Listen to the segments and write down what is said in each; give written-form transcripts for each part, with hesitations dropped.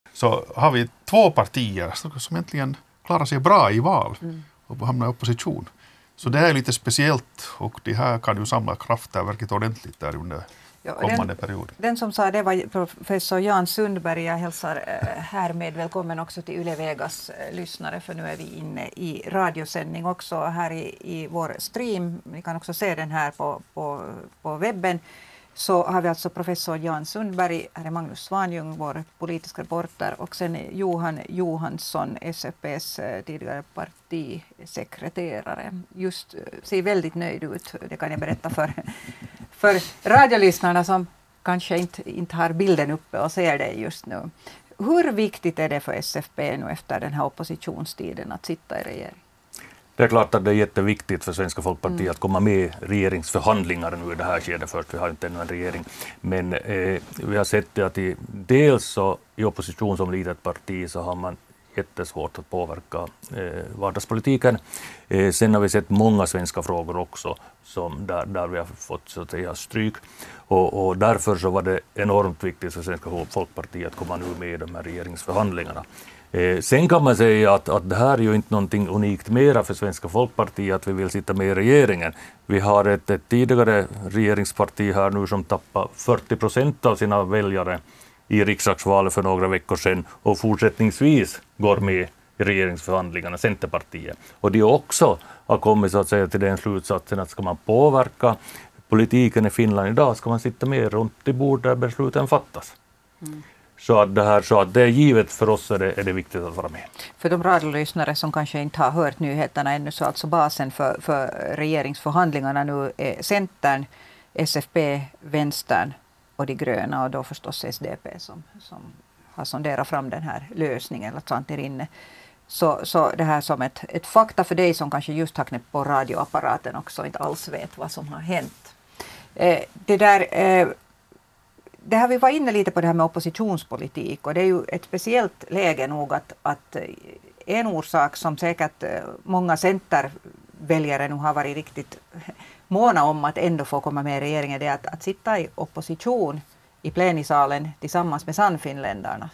så har vi två partier som egentligen klarar sig bra i val och hamnar i opposition. Så det är lite speciellt och det här kan ju samla krafter verkligt ordentligt där under kommande period. Den som sa det var professor Jan Sundberg. Jag hälsar härmed välkommen också till Yle Vegas lyssnare, för nu är vi inne i radiosändning också här i vår stream. Ni kan också se den här på webben. Så har vi alltså professor Jan Sundberg, här är Magnus Svanjung, vår politiska reporter, och sen Johan Johansson, SFP:s tidigare partisekreterare. Just ser väldigt nöjd ut, det kan jag berätta för radiolyssnarna som kanske inte har bilden uppe och ser det just nu. Hur viktigt är det för SFP nu efter den här oppositionstiden att sitta i regering? Det är klart att det är jätteviktigt för Svenska folkpartiet att komma med i regeringsförhandlingar nu i det här skedet först. Vi har inte ännu en regering. Men vi har sett det att dels så i opposition som litet parti så har man jättesvårt att påverka vardagspolitiken. Sen har vi sett många svenska frågor också som där vi har fått så att säga stryk. Och därför så var det enormt viktigt för Svenska folkpartiet att komma nu med i de här regeringsförhandlingarna. Sen kan man säga att det här är ju inte någonting unikt mera för Svenska folkpartiet att vi vill sitta med i regeringen. Vi har ett tidigare regeringsparti här nu som tappar 40% av sina väljare i riksdagsvalet för några veckor sedan och fortsättningsvis går med i regeringsförhandlingarna, Centerpartiet. Och det också har kommit så att säga till den slutsatsen att ska man påverka politiken i Finland idag ska man sitta med runt det bord där besluten fattas. Så att det är givet för oss är det viktigt att vara med. För de radiolyssnare som kanske inte har hört nyheterna ännu, så alltså basen för regeringsförhandlingarna nu är Centern, SFP, Vänstern och de gröna, och då förstås SDP som har sonderat fram den här lösningen, eller Svante Rinne. Så det här som ett fakta för dig som kanske just har knäppt på radioapparaten också inte alls vet vad som har hänt. Det har vi varit inne lite på det här med oppositionspolitik, och det är ju ett speciellt läge nog att en orsak som säkert många centerväljare nu har varit riktigt måna om att ändå få komma med i regeringen, det är att sitta i opposition i plenisalen tillsammans med Sannfinländarna.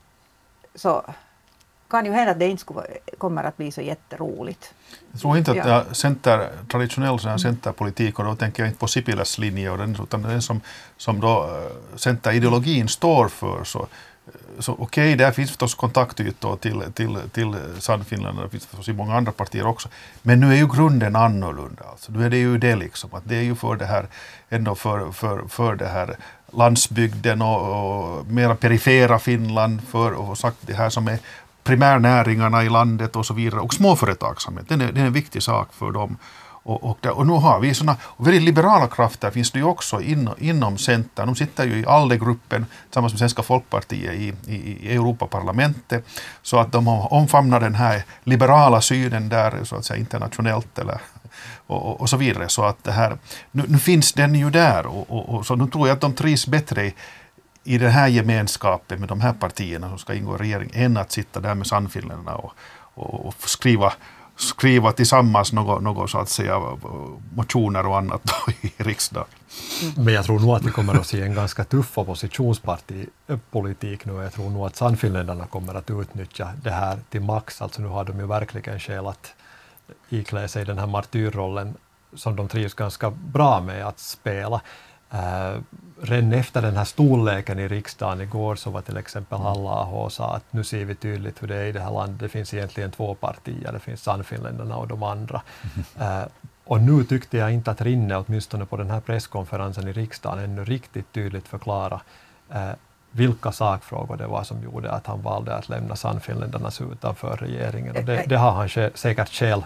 Så kan ju hända att det inte kommer att bli så jätteroligt. Jag tror inte att traditionell centerpolitik, och då tänker jag inte på Sipiläs linje och utan den som då centerideologin står för. Så okej, där finns förstås kontaktytor till Sannfinland, det finns förstås i många andra partier också. Men nu är ju grunden annorlunda. Alltså. Nu är det ju det liksom, att det är ju för det här, ändå för det här landsbygden och mera perifera Finland, och sagt det här som är primärnäringarna i landet och så vidare, och småföretagsamhet. Det är en viktig sak för dem. Och nu har vi sådana väldigt liberala krafter finns det ju också inom Centern. De sitter ju i ALDE-gruppen tillsammans med Svenska folkpartiet i Europaparlamentet, så att de omfamnar den här liberala synen där så att säga internationellt och så vidare. Så att det här, nu finns den ju där och så nu tror jag att de trivs bättre i den här gemenskapen med de här partierna som ska ingå i regering än att sitta där med Sannfinländarna och skriva tillsammans något så att säga motioner och annat i riksdagen. Men jag tror nog att vi kommer att se en ganska tuff oppositionspartipolitik nu. Jag tror nog att Sannfinländarna kommer att utnyttja det här till max. Alltså nu har de ju verkligen skäl att iklä sig den här martyrrollen som de trivs ganska bra med att spela. Redan efter den här storleken i riksdagen igår så var till exempel Halla-aho sa att nu ser vi tydligt hur det är i det här landet. Det finns egentligen två partier, det finns Sannfinländarna och de andra. Och nu tyckte jag inte att Rinne, åtminstone på den här presskonferensen i riksdagen, ännu riktigt tydligt förklara vilka sakfrågor det var som gjorde att han valde att lämna Sannfinländarna utanför regeringen. Och det har han säkert skäl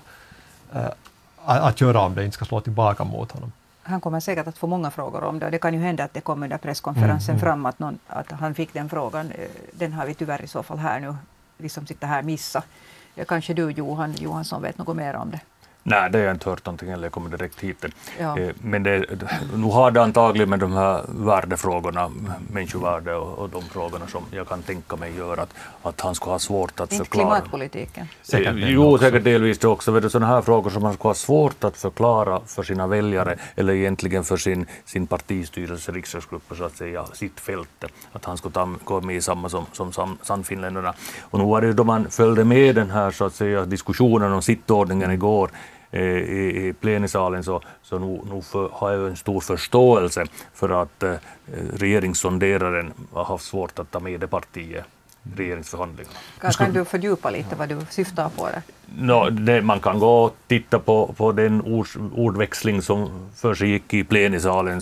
att göra om det inte ska slå tillbaka mot honom. Han kommer säkert att få många frågor om det, och det kan ju hända att det kommer under presskonferensen fram att han fick den frågan. Den har vi tyvärr i så fall här nu, vi som sitter här missa. Kanske du Johan Johansson vet något mer om det? Nej, det har jag inte hört någonting eller jag kommer direkt hit. Ja. Men nu har det antagligen med de här värdefrågorna, människovärde och de frågorna som jag kan tänka mig gör att han skulle ha svårt att Inte förklara. klimatpolitiken. Säkert delvis det också. Det är sådana här frågor som han skulle ha svårt att förklara för sina väljare eller egentligen för sin partistyrelse, riksdagsgrupper så att säga, sitt fält. Att han skulle gå med i samma som Sannfinländarna. Och nu var det ju då man följde med den här så att säga diskussionen om sittordningen igår i plenisalen så nu har jag en stor förståelse för att regeringssonderaren har haft svårt att ta med det partiet regeringsförhandlingarna. Kan du fördjupa lite vad du syftar på det? Man kan gå och titta på den ordväxling som försiggick i plenisalen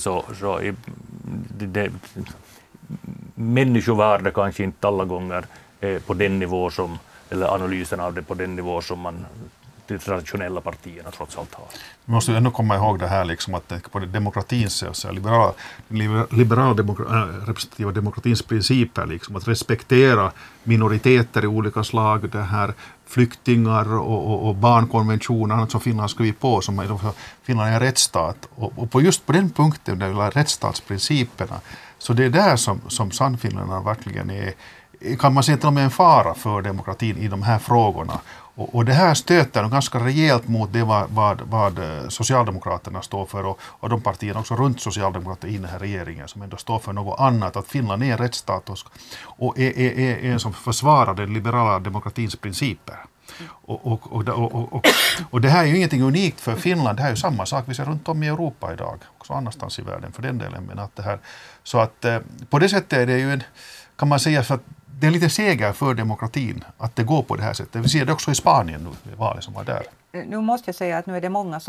människovärde kanske inte alla gånger på den nivå som, eller analysen av det på den nivå som man de traditionella partierna trots allt har. Vi måste ändå komma ihåg det här liksom att på demokratins, liberala representativa demokratins principer liksom att respektera minoriteter i olika slag, det här flyktingar och barnkonventioner, annat som Finland skrivit på som Finland är en rättsstat och just på den punkten där vi har rättsstatsprinciperna så det är där som Sannfinländarna verkligen är, kan man säga till och med en fara för demokratin i de här frågorna. Och det här stöter ganska rejält mot det vad Socialdemokraterna står för och de partierna också runt Socialdemokraterna i den här regeringen som ändå står för något annat, att Finland är en rättsstat och är en som försvarar den liberala demokratins principer. Och det här är ju ingenting unikt för Finland, det här är ju samma sak vi ser runt om i Europa idag, också annanstans i världen för den delen. Men att det här, så att på det sättet är det ju kan man säga så att det är en liten seger för demokratin att det går på det här sättet. Vi ser det också i Spanien nu, i valet som var där. Nu måste jag säga att nu är det många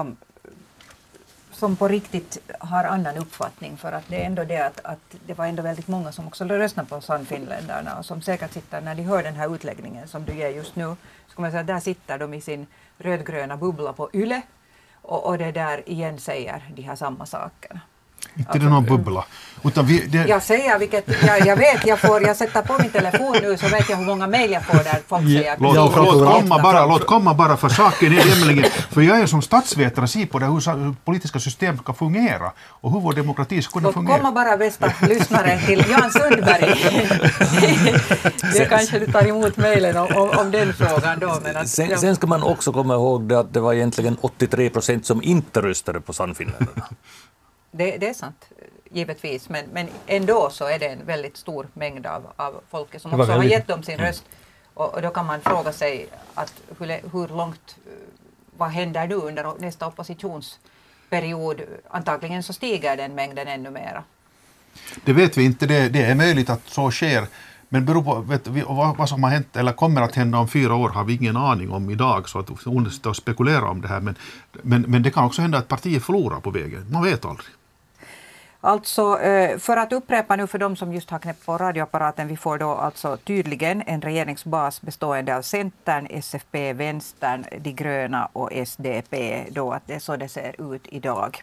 som på riktigt har annan uppfattning för att det är ändå det att det var ändå väldigt många som också röstade på Sannfinländarna och som säkert sitter när de hör den här utläggningen som du ger just nu så kan man säga att där sitter de i sin rödgröna bubbla på Yle och det där igen säger de här samma sakerna. Inte det någon bubbla. Utan Jag säger vilket, jag vet, jag sätter på min telefon nu så vet jag hur många mejl jag får där folk säger. Låt komma bara för saken är nämligen, för jag är som statsvetare ser på det hur politiska system ska fungera och hur vår demokrati ska kunna fungera. Låt komma bara bästa lyssnare till Jan Sundberg. Det kanske du tar emot mejlen om den frågan då. Men att, sen ska man också komma ihåg det att det var egentligen 83% som inte röstade på Sannfinländarna. Det är sant, givetvis, men ändå så är det en väldigt stor mängd av folket som också har gett dem sin röst. Och då kan man fråga sig att hur långt, vad händer nu under nästa oppositionsperiod? Antagligen så stiger den mängden ännu mera. Det vet vi inte, det är möjligt att så sker. Men beror på vad som har hänt eller kommer att hända om 4 år har vi ingen aning om idag så att det är onödigt att spekulera om det här. Men det kan också hända att partiet förlorar på vägen. Man vet aldrig. Alltså för att upprepa nu för de som just har knäppt på radioapparaten, vi får då alltså tydligen en regeringsbas bestående av Centern, SFP, Vänstern, De gröna och SDP då att det är så det ser ut idag.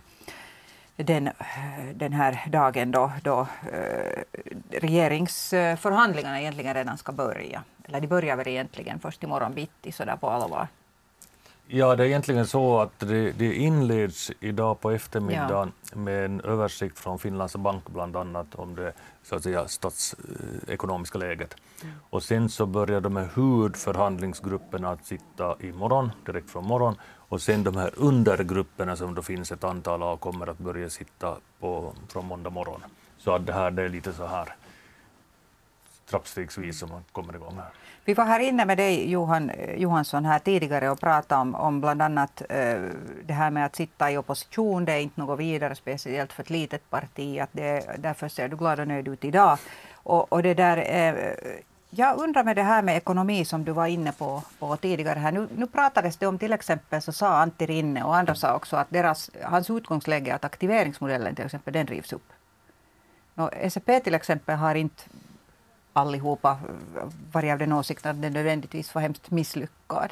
Den här dagen då regeringsförhandlingarna egentligen redan ska börja. Eller de börjar väl egentligen först imorgon bitti sådär på allvar. Ja, det är egentligen så att det inleds idag på eftermiddagen med en översikt från Finlands bank bland annat om det så att säga statsekonomiska läget. Och sen så börjar de här huvudförhandlingsgrupperna att sitta imorgon, direkt från morgon. Och sen de här undergrupperna som då finns ett antal av kommer att börja sitta från måndag morgon. Så att det är lite så här trappstegsvis som man kommer igång här. Vi var här inne med dig Johansson här tidigare och pratade om bland annat det här med att sitta i opposition. Det är inte något vidare speciellt för ett litet parti. Att därför ser du glad och nöjd ut idag. Och det där, jag undrar med det här med ekonomi som du var inne på tidigare här. Nu pratades det om till exempel så sa Antti Rinne och andra sa också att hans utgångsläge är att aktiveringsmodellen till exempel den rivs upp. SFP till exempel har inte allihopa varit av den åsikten att den nödvändigtvis var hemskt misslyckad.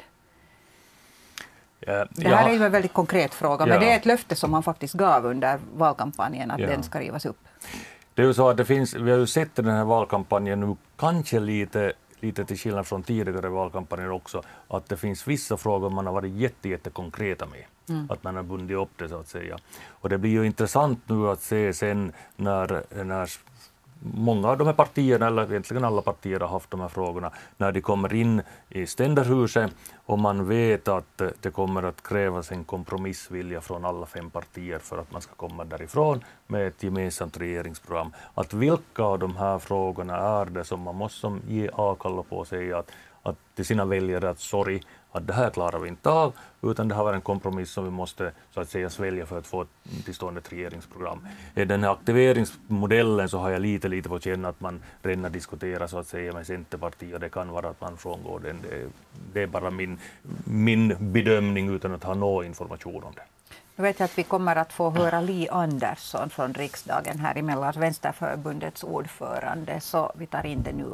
Det här är ju en väldigt konkret fråga, men det är ett löfte som man faktiskt gav under valkampanjen att den ska rivas upp. Det är ju så att vi har ju sett den här valkampanjen nu kanske lite lite till skillnad från tidigare valkampanjer också, att det finns vissa frågor man har varit jättekonkreta med. Att man har bundit upp det så att säga. Och det blir ju intressant nu att se sen när många av de här partierna, eller egentligen alla partier har haft de här frågorna, när de kommer in i ständerhuset och man vet att det kommer att krävas en kompromissvilja från alla 5 partier för att man ska komma därifrån med ett gemensamt regeringsprogram. Att vilka av de här frågorna är det som man måste ge avkall på och säga att till sina väljare att sorry, att det här klarar vi inte av, utan det här var en kompromiss som vi måste så att säga svälja för att få till stånd ett regeringsprogram. I den här aktiveringsmodellen så har jag lite på känna att man redan diskuterar så att säga med Centerpartiet, och det kan vara att man frångår den. Det är bara min bedömning utan att ha någon information om det. Nu vet jag att vi kommer att få höra Li Andersson från riksdagen här emellan, Vänsterförbundets ordförande, så vi tar in det nu.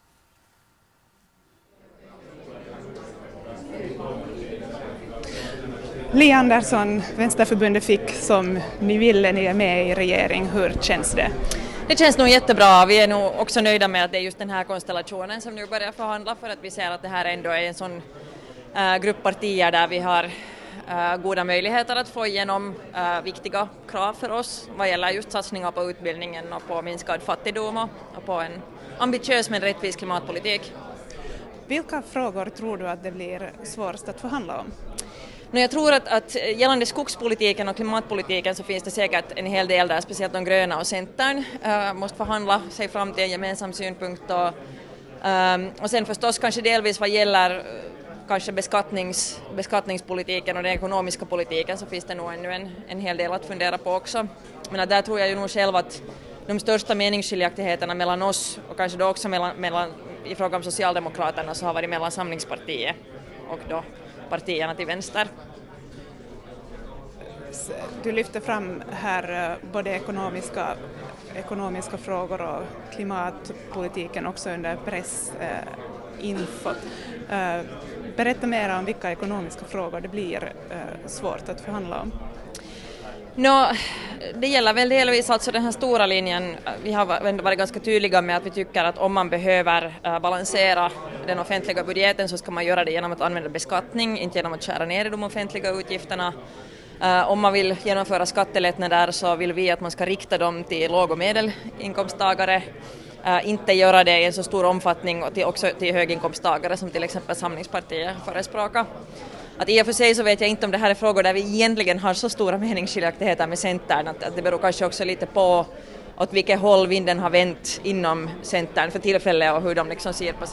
Li Andersson, Vänsterförbundet fick som ni ville, ni är med i regering. Hur känns det? Det känns nog jättebra. Vi är nog också nöjda med att det är just den här konstellationen som nu börjar förhandla, för att vi ser att det här ändå är en sån grupp partier där vi har goda möjligheter att få igenom viktiga krav för oss vad gäller just satsningar på utbildningen och på minskad fattigdom och på en ambitiös men rättvis klimatpolitik. Vilka frågor tror du att det blir svårast att förhandla om? Jag tror att gällande skogspolitiken och klimatpolitiken så finns det säkert en hel del där, speciellt de gröna och Centern måste förhandla sig fram till en gemensam synpunkt. Och sen förstås kanske delvis vad gäller kanske beskattningspolitiken och den ekonomiska politiken så finns det nog ännu en hel del att fundera på också. Men där tror jag ju nog själv att de största meningsskiljaktigheterna mellan oss och kanske då också mellan i fråga om Socialdemokraterna så har varit mellan Samlingspartiet och då partierna till vänster. Du lyfter fram här både ekonomiska frågor och klimatpolitiken också under pressinfo. Berätta mer om vilka ekonomiska frågor det blir svårt att förhandla om. Det gäller väl delvis alltså den här stora linjen. Vi har varit ganska tydliga med att vi tycker att om man behöver balansera den offentliga budgeten så ska man göra det genom att använda beskattning, inte genom att skära ner i de offentliga utgifterna. Om man vill genomföra skattelättnader så vill vi att man ska rikta dem till låg- och medelinkomsttagare. Inte göra det i en så stor omfattning och också till höginkomsttagare som till exempel Samlingspartiet förespråkar. Att i och för sig så vet jag inte om det här är frågor där vi egentligen har så stora meningsskiljaktigheter med Centern, att det beror kanske också lite på åt vilket håll vinden har vänt inom Centern för tillfället och hur de liksom ser på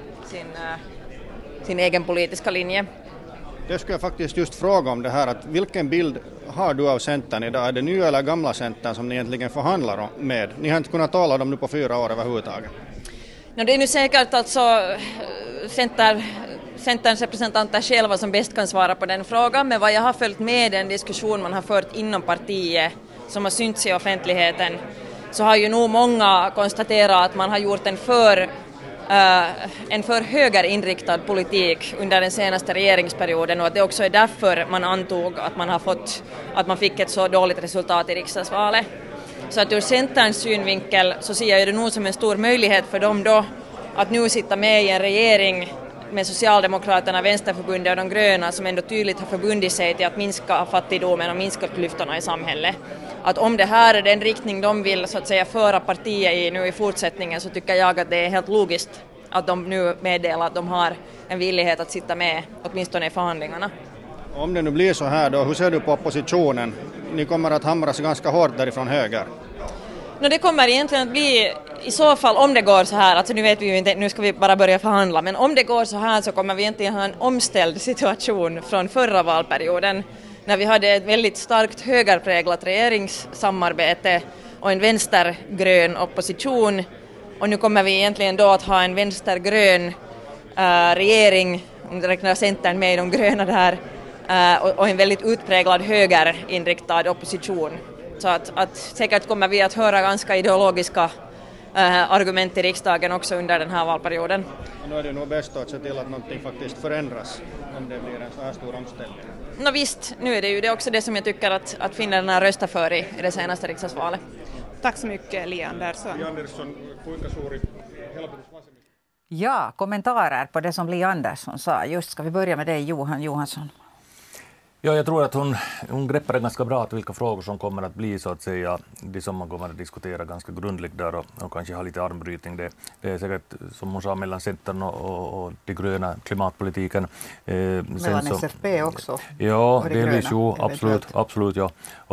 sin egen politiska linje. Det skulle jag faktiskt just fråga om det här, att vilken bild har du av Centern idag? Är det nya eller gamla Centern som ni egentligen förhandlar med? Ni har inte kunnat tala om dem nu på 4 år överhuvudtaget. Det är nu säkert alltså Centerns representanter själva som bäst kan svara på den frågan, men vad jag har följt med den diskussion man har fört inom partiet som har synts i offentligheten så har ju nog många konstaterat att man har gjort en för högerinriktad politik under den senaste regeringsperioden och att det också är därför man antog att man fick ett så dåligt resultat i riksdagsvalet. Så att ur Centerns synvinkel så ser jag det nog som en stor möjlighet för dem då att nu sitta med i en regering med Socialdemokraterna, Vänsterförbundet och de gröna som ändå tydligt har förbundit sig till att minska fattigdomen och minska klyftorna i samhället. Att om det här är den riktning de vill så att säga föra partiet i nu i fortsättningen så tycker jag att det är helt logiskt att de nu meddelar att de har en villighet att sitta med åtminstone i förhandlingarna. Om det nu blir så här då, hur ser du på oppositionen? Ni kommer att hamras ganska hårt därifrån höger. Det kommer egentligen att bli, i så fall om det går så här, alltså nu vet vi ju inte, nu ska vi bara börja förhandla, men om det går så här så kommer vi egentligen ha en omställd situation från förra valperioden när vi hade ett väldigt starkt högerpräglat regeringssamarbete och en vänstergrön opposition, och nu kommer vi egentligen då att ha en vänstergrön regering, om det räknar Centern med i de gröna där, och en väldigt utpräglad högerinriktad opposition. Så att säkert kommer vi att höra ganska ideologiska argument i riksdagen också under den här valperioden. Och nu är det nog bäst att se till att någonting faktiskt förändras om det blir en så här stor omställning. Visst, nu är det ju det också det som jag tycker att finnarna röstar för i det senaste riksdagsvalet. Tack så mycket, Li Andersson. Li Andersson, kuinka suuri helpotus vasemmista? Ja, kommentarer på det som Li Andersson sa. Just ska vi börja med dig, Johan Johansson. Ja, jag tror att hon greppade ganska bra att vilka frågor som kommer att bli så att säga det som man kommer att diskutera ganska grundligt där och kanske ha lite armbrytning. Det är säkert som hon sa mellan Centern och det gröna klimatpolitiken. Mellan SFP också. Ja, delvis ju, absolut ja.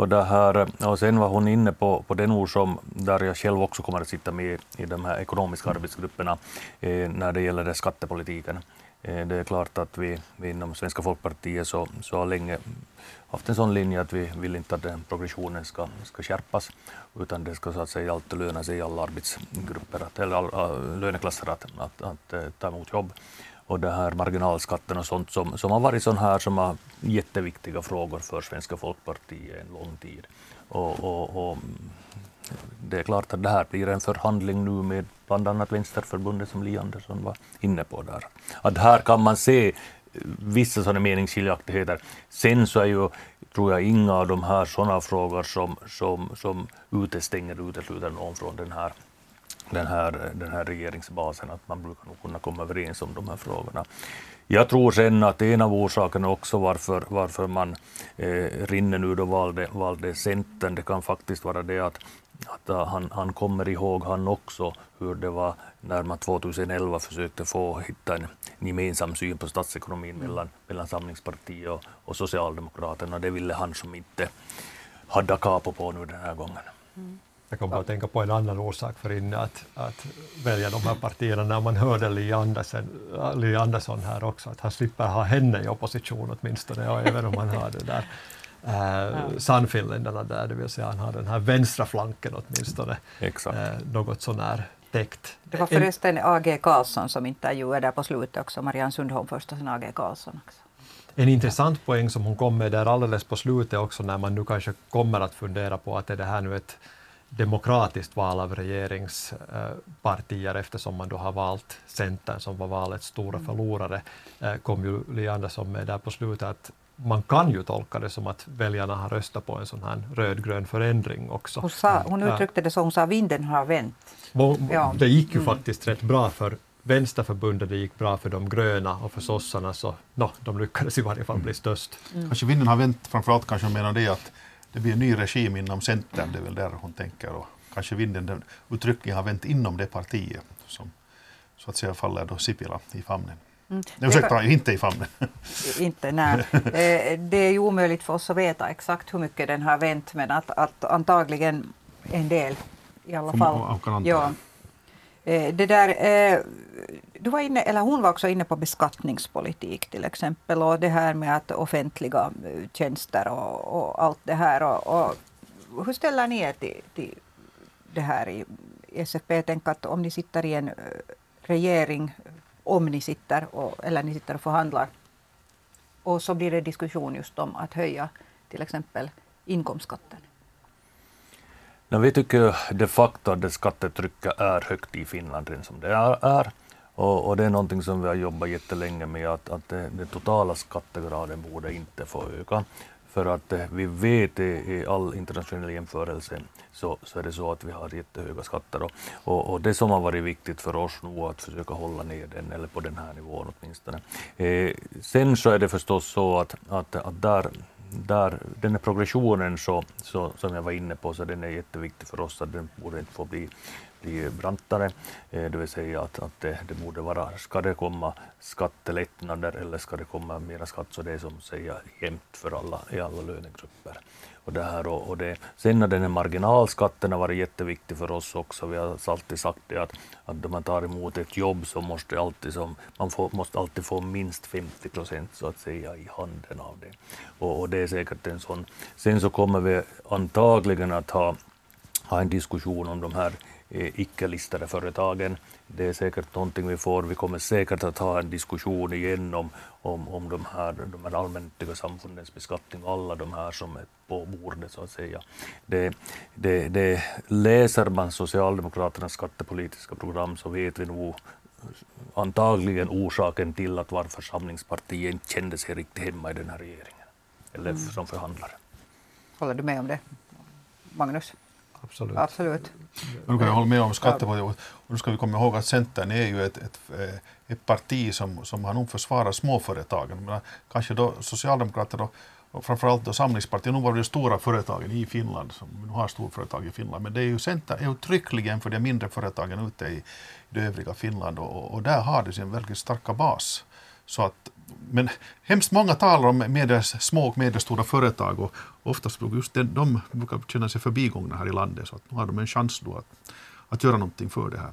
Och sen var hon inne på den ord som där jag själv också kommer att sitta med i de här ekonomiska arbetsgrupperna när det gäller skattepolitiken. Det är klart att vi inom Svenska folkpartiet så har länge haft en sån linje att vi vill inte att den progressionen ska skärpas utan det ska så att säga alltid löna sig i alla arbetsgrupper eller löneklasser att ta emot jobb. Och det här marginalskatten och sånt som har varit sån här som har jätteviktiga frågor för Svenska folkpartiet en lång tid. Och det är klart att det här blir en förhandling nu med bland annat Vänsterförbundet som Li Andersson var inne på där. Att här kan man se vissa sådana meningsskiljaktigheter. Sen så är ju, tror jag, inga av de här sådana frågor som utesluter någon från den här regeringsbasen, att man brukar nog kunna komma överens om de här frågorna. Jag tror sen att en av orsakerna också varför man rinner nu då valde Centern, det kan faktiskt vara det att han kommer ihåg han också hur det var när man 2011 försökte hitta en gemensam syn på statsekonomin mellan Samlingspartiet och Socialdemokraterna. Det ville han som inte hade kapo på nu den här gången. Jag kommer att tänka på en annan orsak för inne att välja de här partierna när man hörde Li Andersson här också, att han slipper ha henne i opposition åtminstone, och även om han har det där Sannfinländarna där, det vill säga han har den här vänstra flanken åtminstone. Exakt. Något sån här täckt. Det var förresten A.G. Karlsson som intervjuade där på slutet också, Marianne Sundholm först och sen A.G. Karlsson också. En intressant poäng som hon kom med där alldeles på slutet också, när man nu kanske kommer att fundera på att är det här nu ett demokratiskt val av regeringspartier eftersom man då har valt Centern som var valets stora förlorare, kom ju Li Andersson med där på slutet att man kan ju tolka det som att väljarna har röstat på en sån här rödgrön förändring också. Hon uttryckte det så, hon sa vinden har vänt. Det gick ju faktiskt rätt bra för Vänsterförbundet, det gick bra för de gröna och för sossarna så de lyckades i varje fall bli störst. Kanske vinden har vänt, framförallt kanske menar det att det blir en ny regim inom Centern, det är väl där hon tänker. Och kanske vinden uttryckligen har vänt inom det partiet som så att säga faller då Sipilä i famnen. Ursäkta, inte i famnen. Inte, nej. Det är ju omöjligt för oss att veta exakt hur mycket den har vänt, men att antagligen en del i alla fall. Ja. Det där, du var inne, eller hon var också inne på beskattningspolitik till exempel, och det här med att offentliga tjänster och allt det här. Och hur ställer ni er till det här i SFP? Tänk att om ni sitter i en regering, om ni sitter eller ni sitter och förhandlar, och så blir det diskussion just om att höja till exempel inkomstskatten. Vi tycker de facto att det skattetrycket är högt i Finland än som det är. Och det är någonting som vi har jobbat jättelänge med, att den totala skattegraden borde inte få öka. För att vi vet i all internationell jämförelse så är det så att vi har jättehöga skatter. Och det som har varit viktigt för oss nu att försöka hålla ner den, eller på den här nivån åtminstone. Sen så är det förstås så att där den här progressionen så som jag var inne på, så den är jätteviktig för oss, att den borde inte få bli brantare. Det vill säga att det borde vara, ska det komma skattelättnader eller ska det komma mera skatt, så det är som säger jämnt för alla i alla lönegrupper. Och det här och det. Sen när den här marginalskatten har varit jätteviktig för oss också. Vi har alltid sagt det att när man tar emot ett jobb så måste måste alltid få minst 50% så att säga i handen av det. Och det är säkert en sån. Sen så kommer vi antagligen att ha en diskussion om de här icke-listade företagen. Det är säkert någonting vi kommer säkert att ha en diskussion igen om de här allmännyttiga samfundens beskattning, alla de här som är på bordet så att säga. Det läser man Socialdemokraternas skattepolitiska program så vet vi nog antagligen orsaken till att varför Samlingspartiet inte kände sig riktigt hemma i den här regeringen eller som förhandlare. Håller du med om det, Magnus? Absolut. Nu kan jag hålla med om skattepolitik. Och nu ska vi komma ihåg att Centern är ju ett parti som har nog försvarat småföretagen. Men kanske då Socialdemokrater då, och framförallt då Samlingspartiet, nu var det stora företagen i Finland, som nu har storföretag i Finland, men det är ju Centern är uttryckligen för de mindre företagen ute i det övriga Finland, och där har det sin väldigt starka bas. Så att, men hemskt många talar om små och medelstora företag, och oftast just de brukar känna sig förbigångna här i landet, så att nu har de en chans då att göra någonting för det här.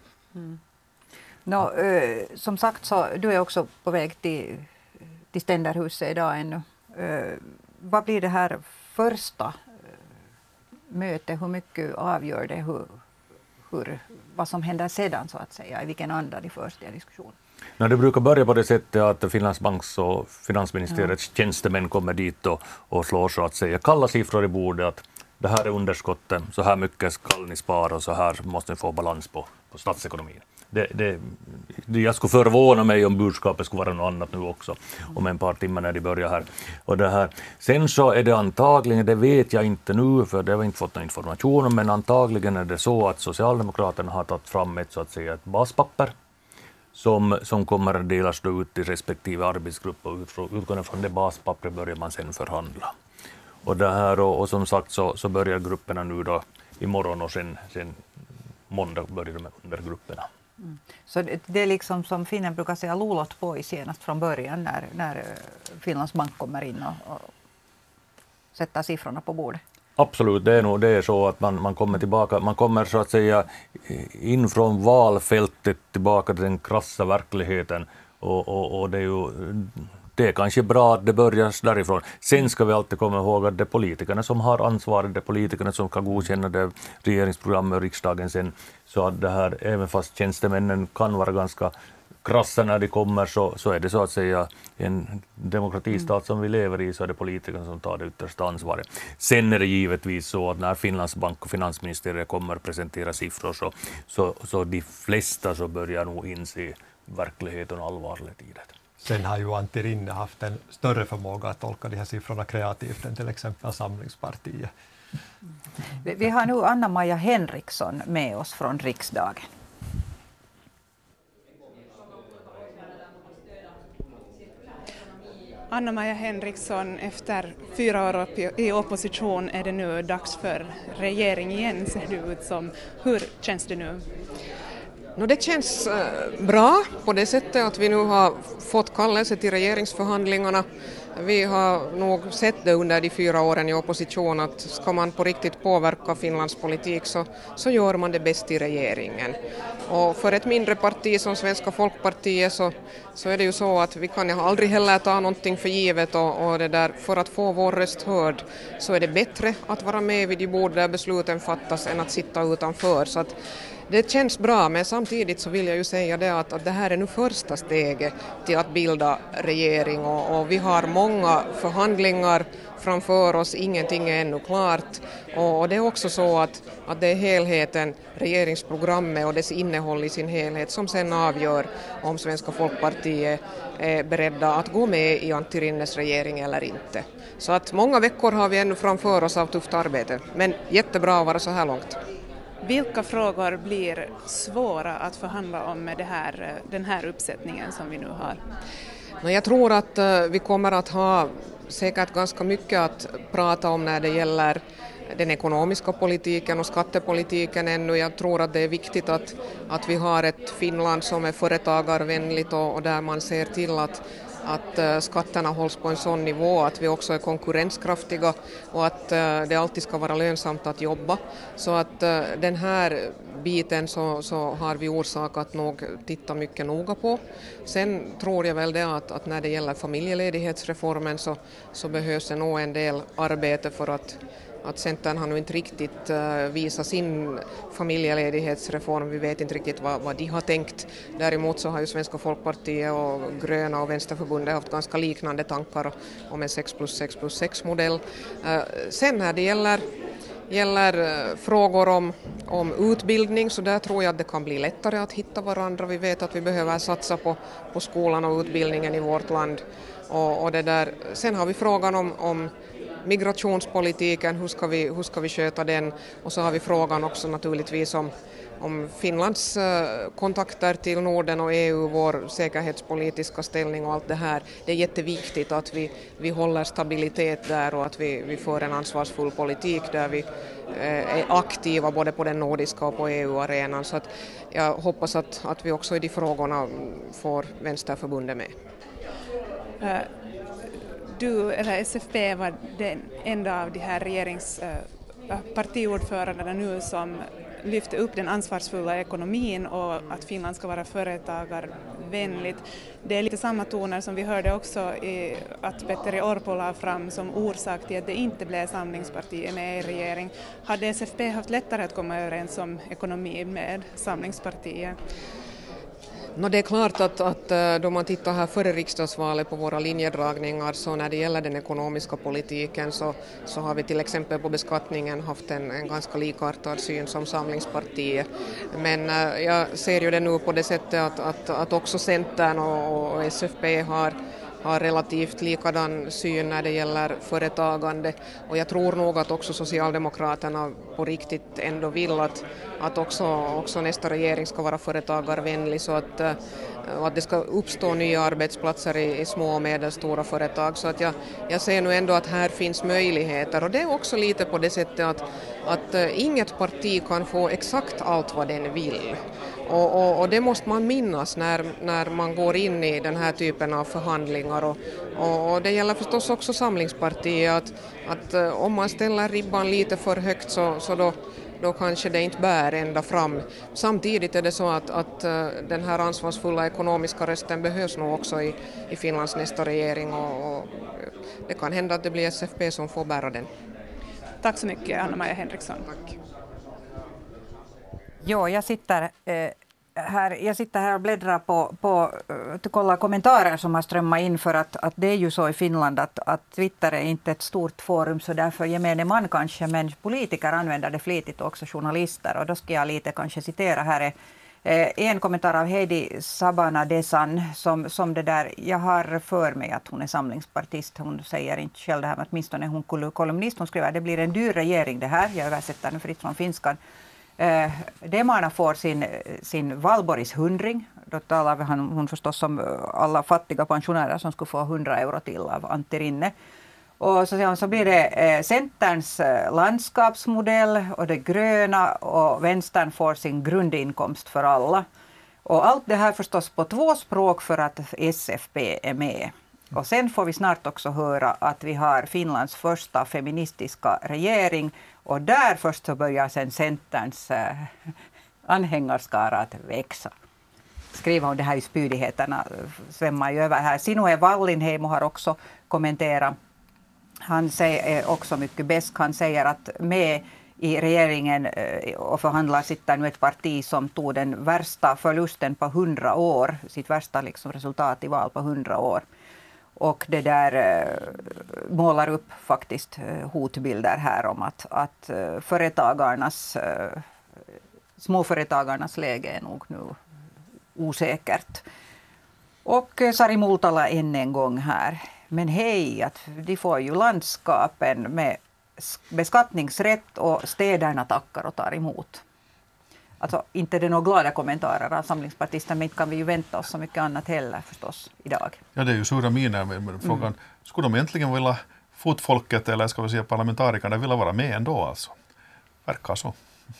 Som sagt, så du är också på väg till Ständerhuset idag ännu. Vad blir det här första mötet? Hur mycket avgör det vad som händer sedan, så att säga? I vilken anda de förs till diskussion? Det brukar börja på det sättet att Finansbanks och finansministeriets tjänstemän kommer dit och slår, så att säga, kalla siffror i bordet, att det här är underskottet, så här mycket ska ni spara och så här måste ni få balans på statsekonomin. Jag skulle förvåna mig om budskapet skulle vara något annat nu också, om en par timmar när de börjar här. Och det här. Sen så är det antagligen, det vet jag inte nu för det har vi inte fått någon information om, men antagligen är det så att Socialdemokraterna har tagit fram ett, så att säga, ett baspapper som kommer att delas då ut till respektive arbetsgrupp, och utgående från det baspappret börjar man sen förhandla. Och, det här, och som sagt så börjar grupperna nu då imorgon, och sen måndag börjar de undergrupperna. Så det är liksom som finnen brukar säga lolot på i senast från början när Finlands bank kommer in och sätter siffrorna på bordet. Absolut, det är så att man kommer tillbaka, man kommer så att säga in från valfältet tillbaka till den krassa verkligheten, och det är kanske bra att det börjar därifrån. Sen ska vi alltid komma ihåg att det är politikerna som har ansvaret, det är politikerna som kan godkänna det regeringsprogrammet och riksdagen sen, så att det här, även fast tjänstemännen kan vara ganska krassa när de kommer, så är det så att säga en demokratistat som vi lever i, så är det politikerna som tar det yttersta ansvaret. Sen är det givetvis så att när Finlands bank och finansministeriet kommer att presentera siffror, så de flesta så börjar nog inse verkligheten och allvarligt i det. Sen har ju Antti Rinne haft en större förmåga att tolka de här siffrorna kreativt än till exempel Samlingspartiet. Vi har nu Anna-Maja Henriksson med oss från riksdagen. Anna-Maja Henriksson, efter 4 år i opposition är det nu dags för regering igen, ser det ut som. Hur känns det nu? Det känns bra på det sättet att vi nu har fått kallelse till regeringsförhandlingarna. Vi har nog sett det under de 4 åren i opposition att ska man på riktigt påverka Finlands politik så gör man det bäst i regeringen. Och för ett mindre parti som Svenska folkpartiet så är det ju så att vi kan aldrig heller ta någonting för givet, och det där, för att få vår röst hörd så är det bättre att vara med vid de bord där besluten fattas än att sitta utanför. Så att det känns bra, men samtidigt så vill jag ju säga det att det här är nu första steget till att bilda regering, och vi har många förhandlingar framför oss, ingenting är ännu klart, och det är också så att det är helheten, regeringsprogrammet och dess innehåll i sin helhet som sen avgör om Svenska folkpartiet är beredda att gå med i Antti Rinnes regering eller inte. Så att många veckor har vi ännu framför oss av tufft arbete, men jättebra att vara så här långt. Vilka frågor blir svåra att förhandla om med den här uppsättningen som vi nu har? Jag tror att vi kommer att ha säkert ganska mycket att prata om när det gäller den ekonomiska politiken och skattepolitiken ännu. Jag tror att det är viktigt att vi har ett Finland som är företagarvänligt och där man ser till att skatterna hålls på en sån nivå att vi också är konkurrenskraftiga och att det alltid ska vara lönsamt att jobba. Så att den här biten så har vi orsak att nog titta mycket noga på. Sen tror jag väl det att när det gäller familjeledighetsreformen så behövs det nog en del arbete för att Centern har nu inte riktigt visat sin familjeledighetsreform. Vi vet inte riktigt vad de har tänkt. Däremot så har ju Svenska folkpartiet och Gröna och Vänsterförbundet haft ganska liknande tankar om en 6+6+6-modell. Sen när det gäller frågor om utbildning, så där tror jag att det kan bli lättare att hitta varandra. Vi vet att vi behöver satsa på skolan och utbildningen i vårt land. Och det där. Sen har vi frågan om migrationspolitiken, hur ska vi sköta den, och så har vi frågan också naturligtvis om Finlands kontakter till Norden och EU, vår säkerhetspolitiska ställning och allt det här. Det är jätteviktigt att vi håller stabilitet där och att vi för en ansvarsfull politik där vi är aktiva både på den nordiska och på EU-arenan. Så att jag hoppas att vi också i de frågorna får Vänsterförbundet med. Du eller SFP var den enda av de här regeringspartiordförandena nu som lyfte upp den ansvarsfulla ekonomin och att Finland ska vara företagarvänligt. Det är lite samma toner som vi hörde också att Petteri Orpo la fram som orsak till att det inte blev Samlingspartiet med i regering. Hade SFP haft lättare att komma överens om ekonomi med Samlingspartiet? Det är klart att då man tittar här före riksdagsvalet på våra linjedragningar, så när det gäller den ekonomiska politiken så har vi till exempel på beskattningen haft en ganska likartad syn som Samlingspartiet. Men jag ser ju det nu på det sättet att också Centern och SFP har relativt likadan syn när det gäller företagande, och jag tror nog att också Socialdemokraterna på riktigt ändå vill att också nästa regering ska vara företagarvänlig, så att det ska uppstå nya arbetsplatser i små och medelstora företag. Så att jag ser nu ändå att här finns möjligheter, och det är också lite på det sättet att inget parti kan få exakt allt vad den vill. Och det måste man minnas när man går in i den här typen av förhandlingar, och det gäller förstås också Samlingspartiet att om man ställer ribban lite för högt så då kanske det inte bär ända fram. Samtidigt är det så att den här ansvarsfulla ekonomiska rösten behövs nog också i Finlands nästa regering, och det kan hända att det blir SFP som får bära den. Tack så mycket, Anna-Maja Henriksson. Tack. Ja, jag sitter här och bläddrar på att kolla kommentarer som har strömmat in, för att det är ju så i Finland att Twitter är inte ett stort forum, så därför gemene man kanske, men politiker använder det flitigt, också journalister, och då ska jag lite kanske citera här en kommentar av Heidi Sabana Desan som det där, jag har för mig att hon är samlingspartist, hon säger inte själv det här, men åtminstone är hon kolumnist, hon skriver att det blir en dyr regering det här, jag översätter nu fritt från finskan. Demarna får sin Valborgs 100. Då talar hon förstås om alla fattiga pensionärer som skulle få 100 euro till av Antti Rinne. Och så blir det Centerns landskapsmodell och det gröna, och Vänstern får sin grundinkomst för alla. Och allt det här förstås på 2 språk för att SFP är med. Och sen får vi snart också höra att vi har Finlands första feministiska regering, och där först så börjar sen Centerns anhängarskara att växa. Skriver hon det här i spydigheterna, svämmar ju över här. Sinuhe Wallinheimo har också kommenterat. Han säger också mycket bäst, han säger att med i regeringen och förhandlar sitter nu ett parti som tog den värsta förlusten på 100 år, sitt värsta liksom resultat i val på 100 år. Och det där målar upp faktiskt hotbilder här om att småföretagarnas läge är nog nu osäkert. Och Sari Multala än en gång här. Men hej, att de får ju landskapen med beskattningsrätt, och städerna tackar och tar emot. Alltså inte det är några glada kommentarer av samlingspartister, men inte kan vi ju vänta oss så mycket annat heller förstås idag. Ja, det är ju sura miner med frågan. Skulle de egentligen vilja fotfolket, eller ska vi säga parlamentarikerna, vilja vara med ändå alltså? Verkar så.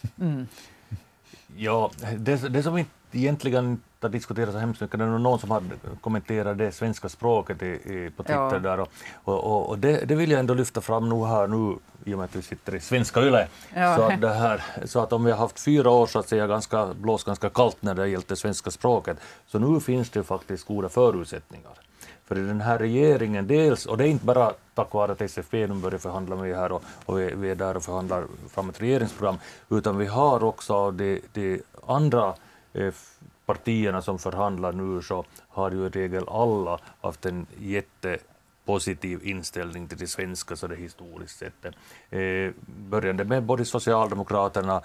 Ja, det som vi egentligen har diskuterat så hemskt mycket, det är någon som har kommenterat det svenska språket på Twitter där, och det vill jag ändå lyfta fram nu i och med att vi sitter i svenska yle. Ja. Så att om vi har haft 4 år så att säga blåst ganska kallt när det gäller det svenska språket, så nu finns det faktiskt goda förutsättningar. För i den här regeringen dels, och det är inte bara tack vare att SFP nu börjar förhandla med här och vi är där och förhandlar fram ett regeringsprogram, utan vi har också de andra partierna som förhandlar nu, så har ju i regel alla haft en jättepositiv inställning till det svenska, så det historiskt sett. Börjande med både Socialdemokraterna,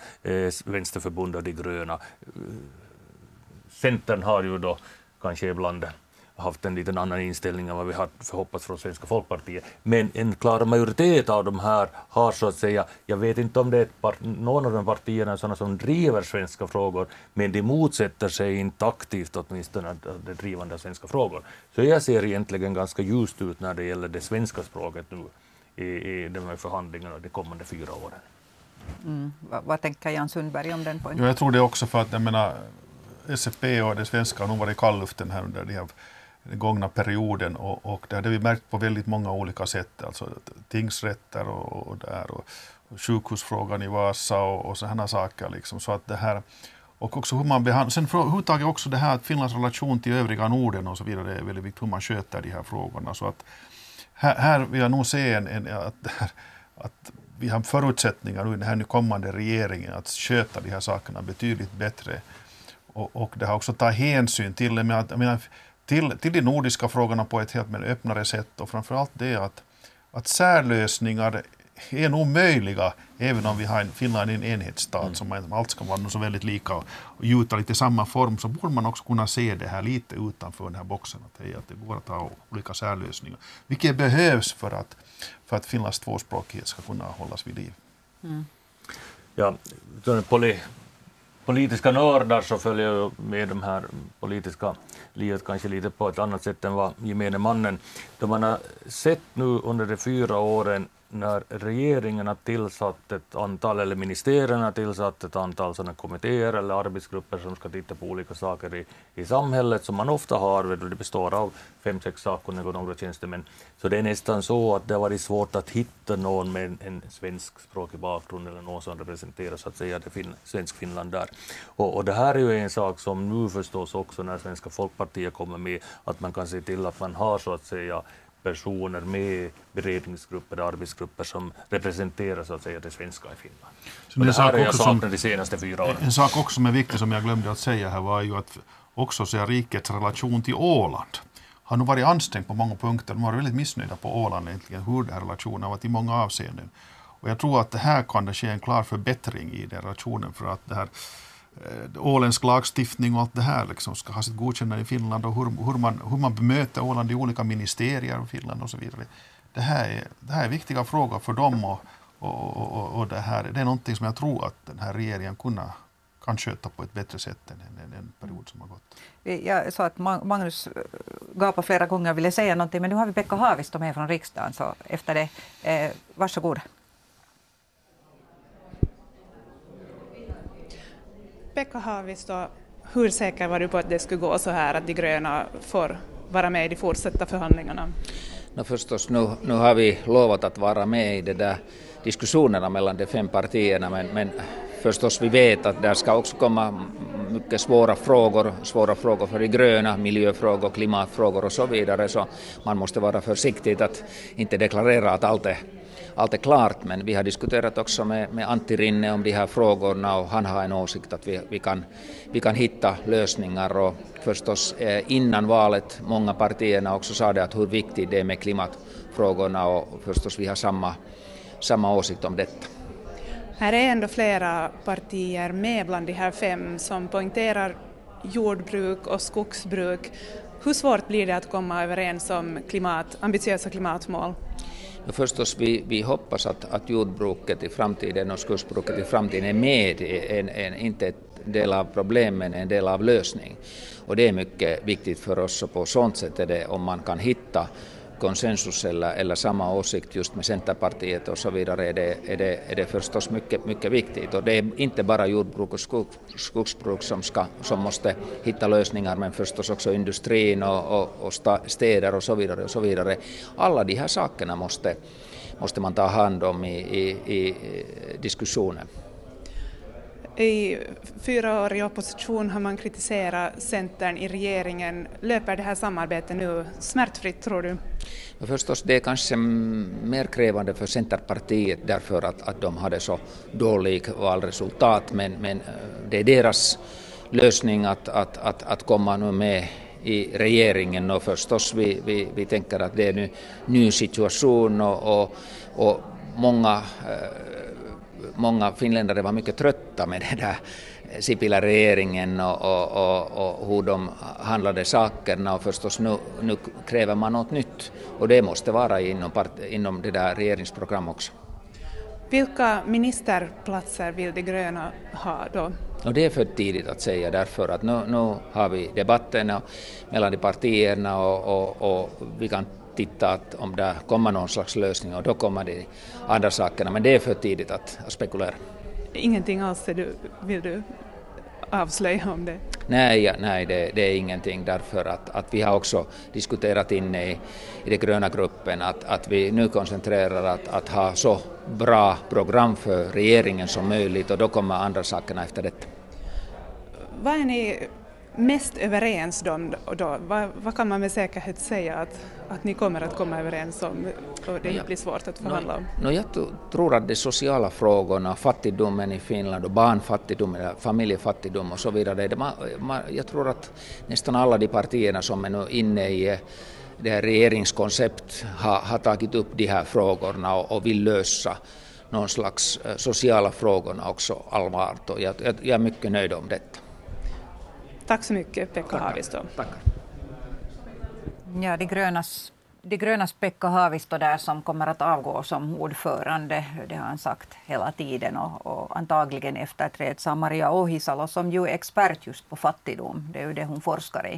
Vänsterförbundet och de gröna. Centern har ju då kanske ibland haft en liten annan inställning än vad vi har förhoppats från Svenska folkpartiet. Men en klar majoritet av de här har så att säga, jag vet inte om det är någon av de partierna sådana som driver svenska frågor, men de motsätter sig inte aktivt åtminstone det drivande av svenska frågor. Så jag ser egentligen ganska ljust ut när det gäller det svenska språket nu i de här förhandlingarna de kommande 4 åren. Vad tänker Jan Sundberg om den poängen? Jag tror det också för att jag menar, SFP och det svenska har nog varit kalluften här under den gångna perioden och det hade vi märkt på väldigt många olika sätt, alltså tingsrätter och sjukhusfrågan i Vasa och sådana saker liksom, så att det här och också hur man behandlar, sen överhuvudtaget också det här att Finlands relation till övriga Norden och så vidare, det är väldigt viktigt hur man sköter de här frågorna, så att här vill jag nog se att vi har förutsättningar nu i den här kommande regeringen att sköta de här sakerna betydligt bättre. Och det har också tagit hänsyn till de nordiska frågorna på ett helt öppnare sätt, och framförallt det att särlösningar är nog möjliga även om vi har Finland i en enhetsstat som allt ska vara så väldigt lika och gjuta lite samma form, så borde man också kunna se det här lite utanför den här boxen, att det går att ha olika särlösningar, vilket behövs för att Finlands tvåspråkighet ska kunna hållas vid liv. Ja, politiska nördar så följer jag med de här politiska livet kanske lite på ett annat sätt än vad gemene mannen. Då man har sett nu under de 4 åren när regeringen har tillsatt ett antal, eller ministerierna har tillsatt ett antal sådana kommittéer eller arbetsgrupper som ska titta på olika saker i samhället som man ofta har, det består av 5-6 sakkunniga och några tjänstemän. Så det är nästan så att det har varit svårt att hitta någon med en svenskspråkig bakgrund eller någon som representerar så att säga det svensk Finland där. Och det här är ju en sak som nu förstås också när Svenska folkpartiet kommer med, att man kan se till att man har så att säga personer med beredningsgrupper och arbetsgrupper som representerar så att säga det svenska i Finland. Så det här har jag saknat de senaste 4 åren. En sak också som är viktig som jag glömde att säga här var ju att också så rikets relation till Åland har nog varit ansträngd på många punkter. De var väldigt missnöjda på Åland egentligen, hur den här relationen har varit i många avseenden. Och jag tror att det här kan det ske en klar förbättring i den relationen, för att det här åländsk lagstiftning och allt det här liksom ska ha sitt godkännande i Finland, och hur man bemöter Åland i olika ministerier i Finland och så vidare. Det här är viktiga frågor för dem, och det är någonting som jag tror att den här regeringen kan sköta på ett bättre sätt än en period som har gått. Jag sa att Magnus gapade flera gånger och ville säga någonting, men nu har vi Pekka Haavisto med från riksdagen, så efter det, varsågod. Pekka Haavisto, hur säker var du på att det skulle gå så här att de gröna får vara med i de fortsatta förhandlingarna? Förstås, nu har vi lovat att vara med i de där diskussionerna mellan de 5 partierna, men förstås vi vet att där ska också komma mycket svåra frågor för de gröna, miljöfrågor, klimatfrågor och så vidare, så man måste vara försiktig att inte deklarera att allt är klart, men vi har diskuterat också med Antti Rinne om de här frågorna, och han har en åsikt att vi kan hitta lösningar, och förstås innan valet många partierna också sa det att hur viktigt det är med klimatfrågorna, och förstås vi har samma åsikt om detta. Här är ändå flera partier med bland de här 5 som poängterar jordbruk och skogsbruk. Hur svårt blir det att komma överens om ambitiösa klimatmål? Förstås vi hoppas att jordbruket i framtiden och skogsbruket i framtiden är med, inte en del av problemen, en del av lösning. Och det är mycket viktigt för oss, och på sånt sätt är det, om man kan hitta konsensus eller samma åsikt just med Centerpartiet och så vidare, är det förstås mycket viktigt. Och det är inte bara jordbruk och skogsbruk som måste hitta lösningar, men förstås också industrin och städer och så vidare och så vidare. Alla de här sakerna måste man ta hand om i diskussionen. I 4 år i opposition har man kritiserat Centern i regeringen. Löper det här samarbetet nu smärtfritt, tror du? Förstås, det är kanske mer krävande för Centerpartiet därför att de hade så dålig valresultat, men det är deras lösning att komma nu med i regeringen, och förstås vi tänker att det är en ny situation, och många finländare var mycket trötta med det där Sipilä-regeringen och hur de handlade sakerna, och förstås nu kräver man något nytt, och det måste vara inom det där regeringsprogram också. Vilka ministerplatser vill de gröna ha då? Och det är för tidigt att säga, därför att nu har vi debatterna mellan de partierna och vi kan titta att om det kommer någon slags lösning, och då kommer de andra sakerna, men det är för tidigt att spekulera. Ingenting alls vill du avslöja om det? Nej, det är ingenting, därför att vi har också diskuterat inne i den gröna gruppen att vi nu koncentrerar att ha så bra program för regeringen som möjligt, och då kommer andra sakerna efter detta. Vad är ni mest överens om då? Vad kan man med säkerhet säga att ni kommer att komma överens om, och det blir svårt att förhandla om? Jag tror att de sociala frågorna, fattigdomen i Finland och barnfattigdom, familjefattigdom och så vidare, jag tror att nästan alla de partierna som är nu inne i det här regeringskoncept har tagit upp de här frågorna och vill lösa någon slags sociala frågorna också allvarligt, och jag är mycket nöjd om detta. Tack så mycket, Pekka Haavisto. Tackar. Ja, de grönas Pekka Haavisto där, som kommer att avgå som ordförande. Det har han sagt hela tiden, och antagligen efterträds av Maria Ohisalo, som ju är expert just på fattigdom. Det är ju det hon forskar i.